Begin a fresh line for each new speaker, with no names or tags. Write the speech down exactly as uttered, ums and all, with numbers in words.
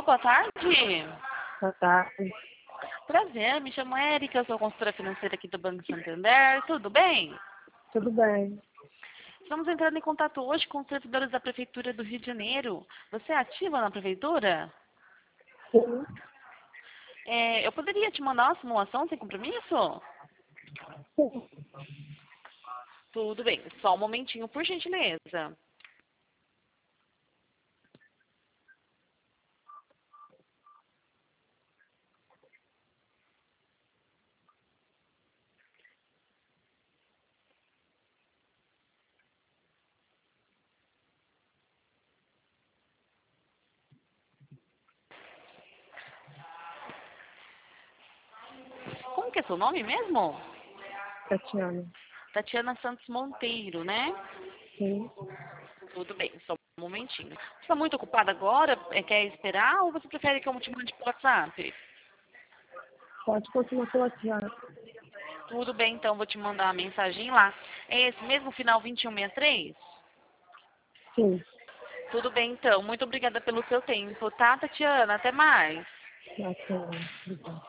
boa tarde.
Boa tarde.
Prazer, me chamo Érica, sou consultora financeira aqui do Banco Santander. Tudo bem?
Tudo bem?
Estamos entrando em contato hoje com os servidores da Prefeitura do Rio de Janeiro. Você é ativa na Prefeitura?
Sim.
É, eu poderia te mandar uma simulação sem compromisso?
Sim.
Tudo bem, só um momentinho, por gentileza. Como que é seu nome mesmo?
Tatiana.
Tatiana Santos Monteiro, né?
Sim.
Tudo bem, só um momentinho. Você está muito ocupada agora? É, Quer esperar ou você prefere que eu te mande por WhatsApp?
Pode continuar pelo WhatsApp.
Tudo bem, então vou te mandar uma mensagem lá. É esse mesmo final vinte e um sessenta e três?
Sim.
Tudo bem, então. Muito obrigada pelo seu tempo, tá, Tatiana? Até mais.
Tatiana. Obrigada.